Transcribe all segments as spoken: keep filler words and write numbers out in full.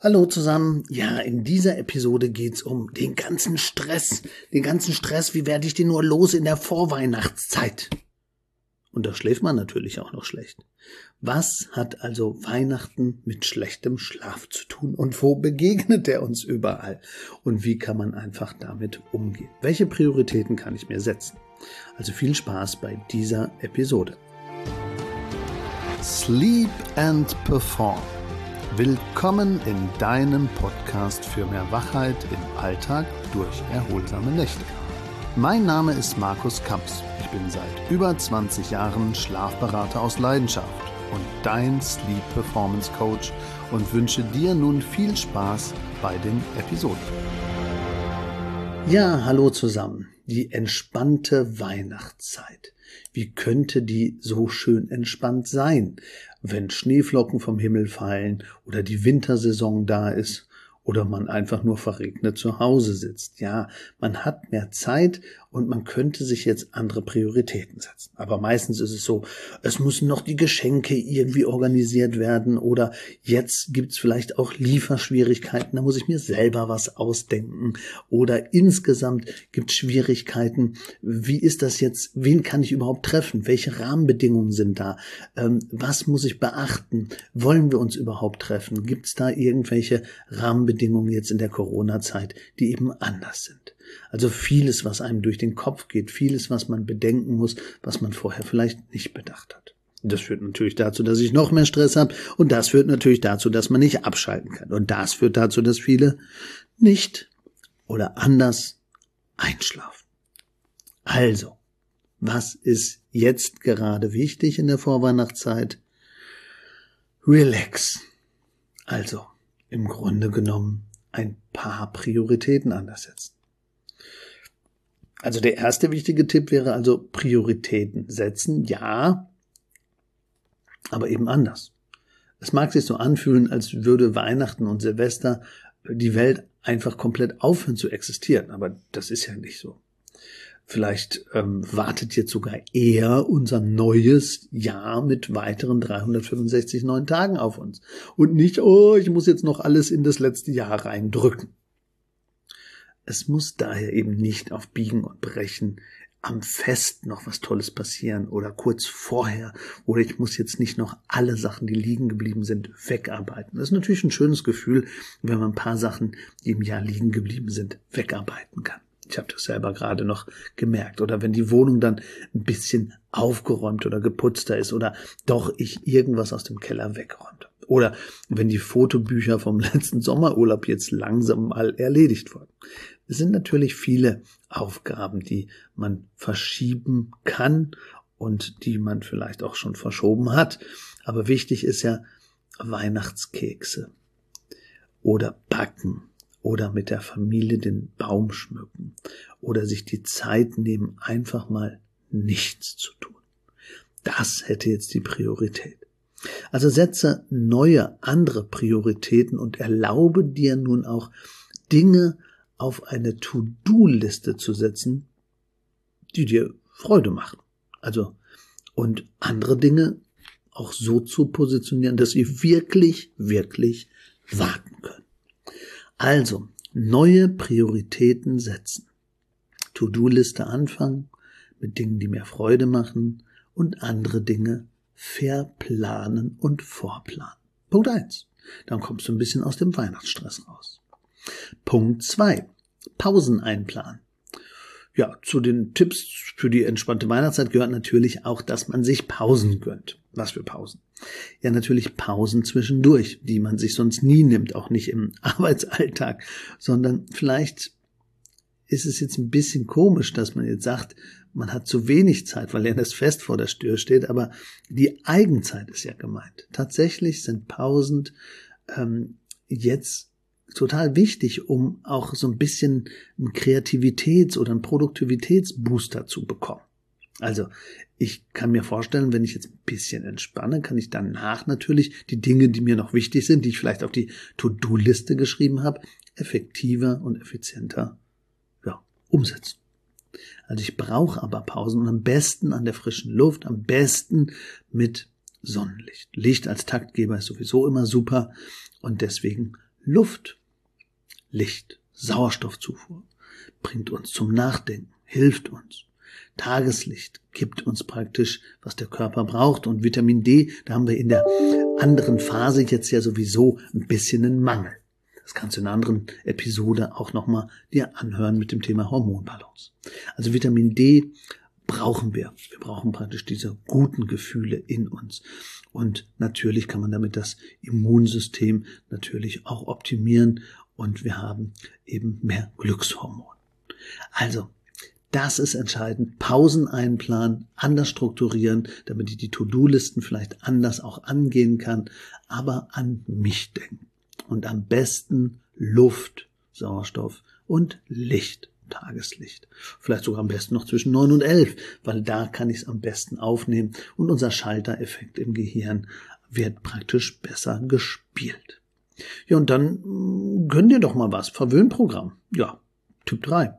Hallo zusammen. Ja, in dieser Episode geht's um den ganzen Stress. Den ganzen Stress, wie werde ich den nur los in der Vorweihnachtszeit? Und da schläft man natürlich auch noch schlecht. Was hat also Weihnachten mit schlechtem Schlaf zu tun? Und wo begegnet er uns überall? Und wie kann man einfach damit umgehen? Welche Prioritäten kann ich mir setzen? Also viel Spaß bei dieser Episode. Sleep and Perform. Willkommen in deinem Podcast für mehr Wachheit im Alltag durch erholsame Nächte. Mein Name ist Markus Kamps. Ich bin seit über zwanzig Jahren Schlafberater aus Leidenschaft und dein Sleep Performance Coach und wünsche dir nun viel Spaß bei den Episoden. Ja, hallo zusammen. Die entspannte Weihnachtszeit. Wie könnte die so schön entspannt sein, wenn Schneeflocken vom Himmel fallen oder die Wintersaison da ist oder man einfach nur verregnet zu Hause sitzt? Ja, man hat mehr Zeit und man könnte sich jetzt andere Prioritäten setzen. Aber meistens ist es so, es müssen noch die Geschenke irgendwie organisiert werden oder jetzt gibt's vielleicht auch Lieferschwierigkeiten, da muss ich mir selber was ausdenken oder insgesamt gibt's Schwierigkeiten. Wie ist das jetzt? Wen kann ich überhaupt treffen? Welche Rahmenbedingungen sind da? Ähm, was muss ich beachten? Wollen wir uns überhaupt treffen? Gibt's da irgendwelche Rahmenbedingungen jetzt in der Corona-Zeit, die eben anders sind? Also vieles, was einem durch den Kopf geht, vieles, was man bedenken muss, was man vorher vielleicht nicht bedacht hat. Das führt natürlich dazu, dass ich noch mehr Stress habe und das führt natürlich dazu, dass man nicht abschalten kann. Und das führt dazu, dass viele nicht oder anders einschlafen. Also, was ist jetzt gerade wichtig in der Vorweihnachtszeit? Relax. Also, im Grunde genommen ein paar Prioritäten anders setzen. Also der erste wichtige Tipp wäre also Prioritäten setzen, ja, aber eben anders. Es mag sich so anfühlen, als würde Weihnachten und Silvester die Welt einfach komplett aufhören zu existieren, aber das ist ja nicht so. Vielleicht ähm, wartet jetzt sogar eher unser neues Jahr mit weiteren dreihundertfünfundsechzig neuen Tagen auf uns und nicht, oh, ich muss jetzt noch alles in das letzte Jahr reindrücken. Es muss daher eben nicht auf Biegen und Brechen am Fest noch was Tolles passieren oder kurz vorher oder ich muss jetzt nicht noch alle Sachen, die liegen geblieben sind, wegarbeiten. Das ist natürlich ein schönes Gefühl, wenn man ein paar Sachen, die im Jahr liegen geblieben sind, wegarbeiten kann. Ich habe das selber gerade noch gemerkt. Oder wenn die Wohnung dann ein bisschen aufgeräumt oder geputzter ist oder doch ich irgendwas aus dem Keller wegräumt. Oder wenn die Fotobücher vom letzten Sommerurlaub jetzt langsam mal erledigt wurden. Es sind natürlich viele Aufgaben, die man verschieben kann und die man vielleicht auch schon verschoben hat. Aber wichtig ist ja Weihnachtskekse oder Backen oder mit der Familie den Baum schmücken oder sich die Zeit nehmen, einfach mal nichts zu tun. Das hätte jetzt die Priorität. Also setze neue, andere Prioritäten und erlaube dir nun auch Dinge auf eine To-Do-Liste zu setzen, die dir Freude machen. Also, und andere Dinge auch so zu positionieren, dass sie wirklich, wirklich warten können. Also, neue Prioritäten setzen. To-Do-Liste anfangen mit Dingen, die mir Freude machen und andere Dinge verplanen und vorplanen. Punkt eins. Dann kommst du ein bisschen aus dem Weihnachtsstress raus. Punkt zwei. Pausen einplanen. Ja, zu den Tipps für die entspannte Weihnachtszeit gehört natürlich auch, dass man sich Pausen gönnt. Was für Pausen? Ja, natürlich Pausen zwischendurch, die man sich sonst nie nimmt, auch nicht im Arbeitsalltag, sondern vielleicht ist es jetzt ein bisschen komisch, dass man jetzt sagt, man hat zu wenig Zeit, weil ja das Fest vor der Tür steht, aber die Eigenzeit ist ja gemeint. Tatsächlich sind Pausen ähm, jetzt total wichtig, um auch so ein bisschen einen Kreativitäts- oder einen Produktivitätsbooster zu bekommen. Also ich kann mir vorstellen, wenn ich jetzt ein bisschen entspanne, kann ich danach natürlich die Dinge, die mir noch wichtig sind, die ich vielleicht auf die To-Do-Liste geschrieben habe, effektiver und effizienter ja, umsetzen. Also ich brauche aber Pausen und am besten an der frischen Luft, am besten mit Sonnenlicht. Licht als Taktgeber ist sowieso immer super und deswegen Luft, Licht, Sauerstoffzufuhr bringt uns zum Nachdenken, hilft uns. Tageslicht gibt uns praktisch, was der Körper braucht. Und Vitamin D, da haben wir in der anderen Phase jetzt ja sowieso ein bisschen einen Mangel. Das kannst du in einer anderen Episode auch nochmal dir anhören mit dem Thema Hormonbalance. Also Vitamin D brauchen wir. Wir brauchen praktisch diese guten Gefühle in uns. Und natürlich kann man damit das Immunsystem natürlich auch optimieren. Und wir haben eben mehr Glückshormone. Also, das ist entscheidend. Pausen einplanen, anders strukturieren, damit ich die To-Do-Listen vielleicht anders auch angehen kann, aber an mich denken. Und am besten Luft, Sauerstoff und Licht, Tageslicht. Vielleicht sogar am besten noch zwischen neun und elf, weil da kann ich es am besten aufnehmen und unser Schaltereffekt im Gehirn wird praktisch besser gespielt. Ja, und dann gönn dir doch mal was. Verwöhnprogramm. Ja, Typ drei.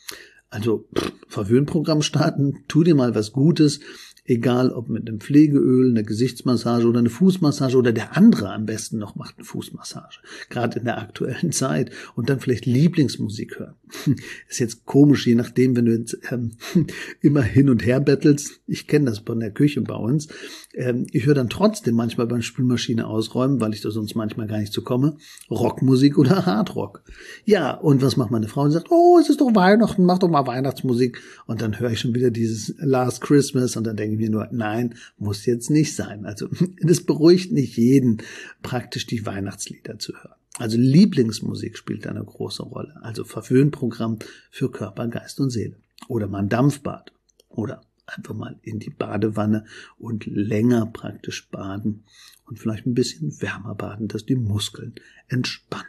Also pff, Verwöhnprogramm starten, tu dir mal was Gutes, egal ob mit einem Pflegeöl, einer Gesichtsmassage oder eine Fußmassage oder der andere am besten noch macht eine Fußmassage, gerade in der aktuellen Zeit und dann vielleicht Lieblingsmusik hören. Ist jetzt komisch, je nachdem, wenn du jetzt ähm, immer hin und her bettelst, ich kenne das von der Küche bei uns, ähm, ich höre dann trotzdem manchmal beim Spülmaschine ausräumen, weil ich da sonst manchmal gar nicht zu komme, Rockmusik oder Hardrock. Ja, und was macht meine Frau? Sie sagt, oh, es ist doch Weihnachten, mach doch mal Weihnachtsmusik und dann höre ich schon wieder dieses Last Christmas und dann denke ich mir nur, nein, muss jetzt nicht sein. Also das beruhigt nicht jeden, praktisch die Weihnachtslieder zu hören. Also Lieblingsmusik spielt eine große Rolle. Also Verwöhnprogramm für Körper, Geist und Seele. Oder mal ein Dampfbad. Oder einfach mal in die Badewanne und länger praktisch baden. Und vielleicht ein bisschen wärmer baden, dass die Muskeln entspannen.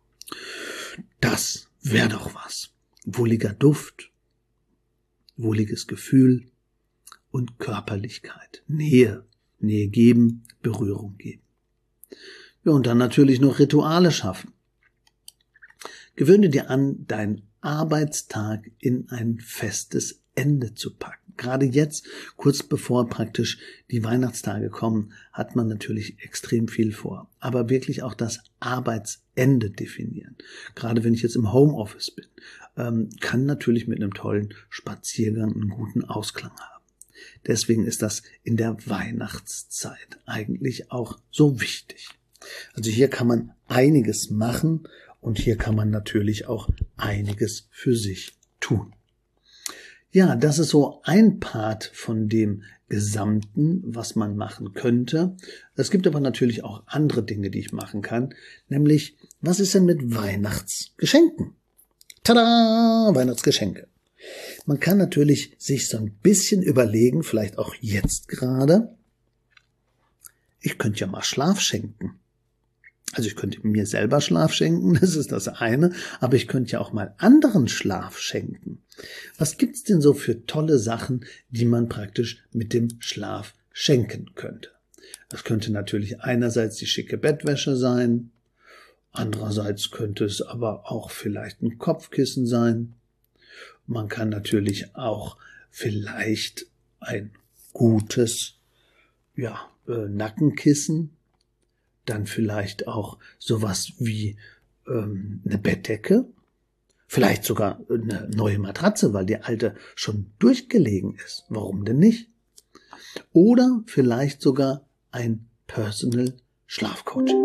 Das wäre doch was. Wohliger Duft, wohliges Gefühl und Körperlichkeit. Nähe. Nähe geben, Berührung geben. Ja, und dann natürlich noch Rituale schaffen. Gewöhne dir an, deinen Arbeitstag in ein festes Ende zu packen. Gerade jetzt, kurz bevor praktisch die Weihnachtstage kommen, hat man natürlich extrem viel vor. Aber wirklich auch das Arbeitsende definieren. Gerade wenn ich jetzt im Homeoffice bin, ähm, kann natürlich mit einem tollen Spaziergang einen guten Ausklang haben. Deswegen ist das in der Weihnachtszeit eigentlich auch so wichtig. Also hier kann man einiges machen und hier kann man natürlich auch einiges für sich tun. Ja, das ist so ein Part von dem Gesamten, was man machen könnte. Es gibt aber natürlich auch andere Dinge, die ich machen kann, nämlich, was ist denn mit Weihnachtsgeschenken? Tada! Weihnachtsgeschenke. Man kann natürlich sich so ein bisschen überlegen, vielleicht auch jetzt gerade, ich könnte ja mal Schlaf schenken. Also ich könnte mir selber Schlaf schenken, das ist das eine, aber ich könnte ja auch mal anderen Schlaf schenken. Was gibt's denn so für tolle Sachen, die man praktisch mit dem Schlaf schenken könnte? Das könnte natürlich einerseits die schicke Bettwäsche sein, andererseits könnte es aber auch vielleicht ein Kopfkissen sein. Man kann natürlich auch vielleicht ein gutes, ja, äh, Nackenkissen, dann vielleicht auch sowas wie ähm, eine Bettdecke, vielleicht sogar eine neue Matratze, weil die alte schon durchgelegen ist. Warum denn nicht? Oder vielleicht sogar ein Personal Schlafcoaching.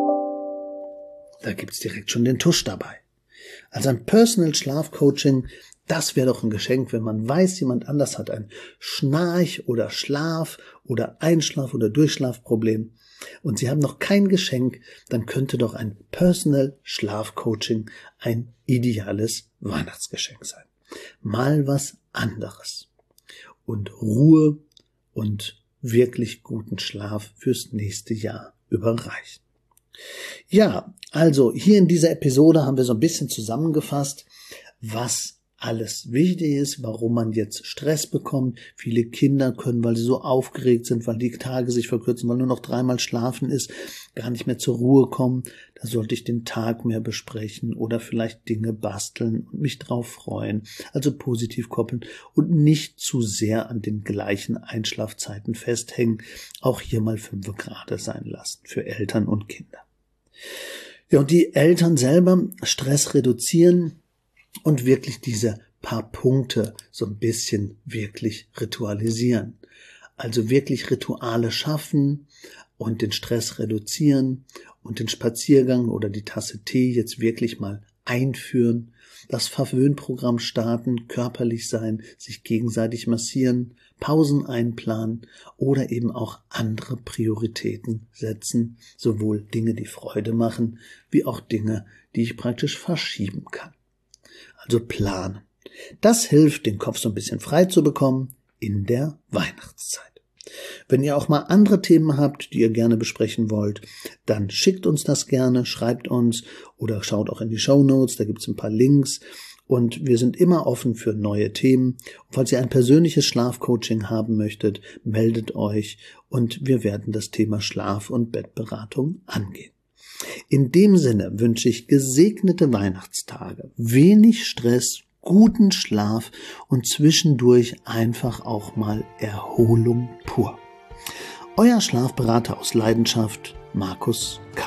Da gibt's direkt schon den Tusch dabei. Also ein Personal Schlafcoaching, das wäre doch ein Geschenk, wenn man weiß, jemand anders hat ein Schnarch- oder Schlaf- oder Einschlaf- oder Durchschlafproblem und Sie haben noch kein Geschenk, dann könnte doch ein Personal Schlafcoaching ein ideales Weihnachtsgeschenk sein. Mal was anderes. Und Ruhe und wirklich guten Schlaf fürs nächste Jahr überreichen. Ja, also hier in dieser Episode haben wir so ein bisschen zusammengefasst, was alles wichtig ist, warum man jetzt Stress bekommt. Viele Kinder können, weil sie so aufgeregt sind, weil die Tage sich verkürzen, weil nur noch dreimal schlafen ist, gar nicht mehr zur Ruhe kommen. Da sollte ich den Tag mehr besprechen oder vielleicht Dinge basteln und mich drauf freuen. Also positiv koppeln und nicht zu sehr an den gleichen Einschlafzeiten festhängen. Auch hier mal fünf Grad sein lassen für Eltern und Kinder. Ja, und die Eltern selber Stress reduzieren und wirklich diese paar Punkte so ein bisschen wirklich ritualisieren. Also wirklich Rituale schaffen und den Stress reduzieren und den Spaziergang oder die Tasse Tee jetzt wirklich mal einführen, das Verwöhnprogramm starten, körperlich sein, sich gegenseitig massieren, Pausen einplanen oder eben auch andere Prioritäten setzen, sowohl Dinge, die Freude machen, wie auch Dinge, die ich praktisch verschieben kann. Also planen. Das hilft, den Kopf so ein bisschen frei zu bekommen in der Weihnachtszeit. Wenn ihr auch mal andere Themen habt, die ihr gerne besprechen wollt, dann schickt uns das gerne, schreibt uns oder schaut auch in die Shownotes, da gibt es ein paar Links und wir sind immer offen für neue Themen. Und falls ihr ein persönliches Schlafcoaching haben möchtet, meldet euch und wir werden das Thema Schlaf- und Bettberatung angehen. In dem Sinne wünsche ich gesegnete Weihnachtstage, wenig Stress, guten Schlaf und zwischendurch einfach auch mal Erholung pur. Euer Schlafberater aus Leidenschaft, Markus K.